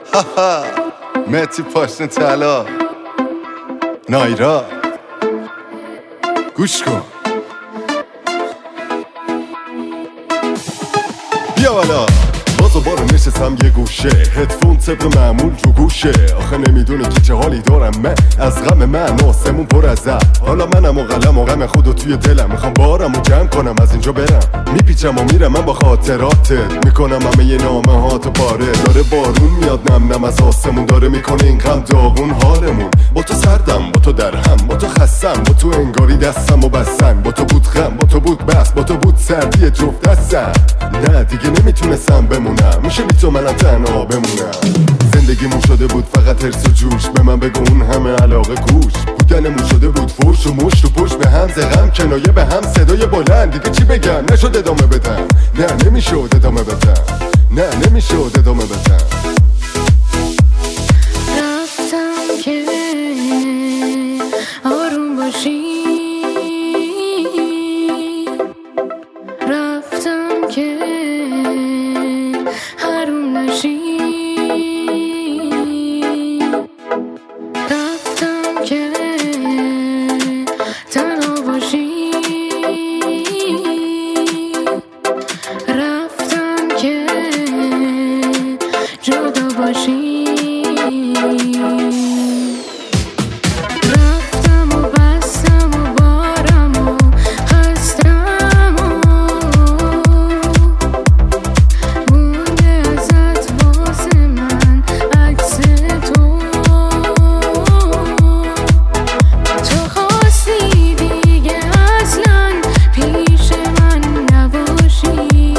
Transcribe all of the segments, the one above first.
متی پاشن طلا نایرا گوش کن بیا بالا باز دوباره نشستم یه گوشه هدفون طبق معمول تو گوشه آخه نمیدونی که چه حالی دارم من از غم من آسمون پر از حالا منم و قلم و غم خودو توی دلم میخوام بارم و جمع کنم از اینجا برم میپیچم و میرم من با خاطراتت میکنم همه یه نامه هاتو پاره داره بارون میاد نم نم از آسمون داره میکنه این غم داغون حالمون با تو سردم با تو درهم با تو خستم با تو انگاری دستم و بستن با تو بود غم با تو بود بس با تو بود سردی جفت دستم نه دیگه نمیتونستم بمونم میشه بی تو منم تنها بمونم زندگیمون شده بود فقط هرس و جوش به من بگو اون همه علاقه کوش بودنمون شده بود فرش و مشت و پشت به هم زغم کنایه به هم صدای بلند دیگه چی بگم نشد ادامه بدم نه نمیشد ادامه بدم نه نمیشد ادامه بدم رفتم که آروم باشی رفتم که حروم نشی رفتم که تنها باشی رفتم که جدا باشی رفتم و بستم و بارم و خستم و مونده ازت واسه من عکس تو خواستی دیگه اصلا پیش من نباشی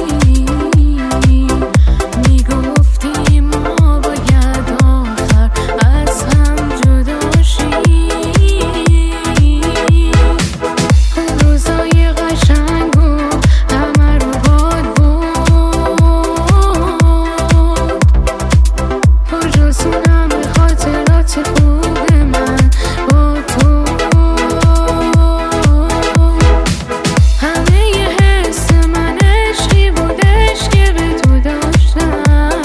میگفتی ما باید آخر از هم جدا شیم اون روزای قشنگ و همه رو باد بود کجاست اون همه خاطرات خوب من با تو همه ی حس من عشقی بودش که به تو داشتم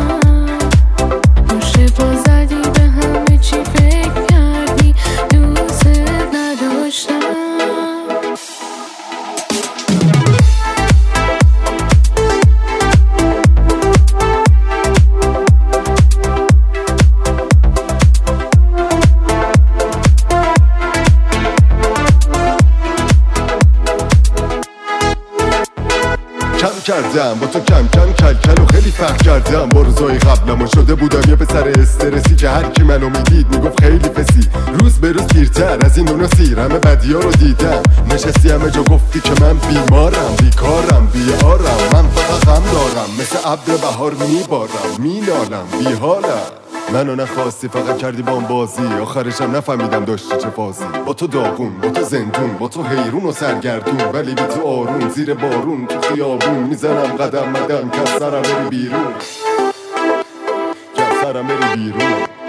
گوشه پا زدی به همه چی فکر کردی دوست نداشتم کم کردم با تو کم کم کلکل و خیلی فرق کردم با روزای قبلم و شده بودم یه پسر استرسی که هر کی منو میدید میگفت خیلی فسی روز به روز پیرتر از این دنیا سیر همه بدیا رو دیدم نشستی همه جا گفتی که من بیمارم بیکارم بیارم من فقط غم دارم مثل ابر بهار میبارم مینالم بیحالم منو نخواستی فقط کردی با بازی آخرشم نفهمیدم داشتی چه فازی با تو داغون با تو زندون با تو حیرون و سرگردون ولی بی تو آروم زیر بارون تو خیابون میزنم قدم مدم که از سرم بری بیرون که از سرم بری بیرون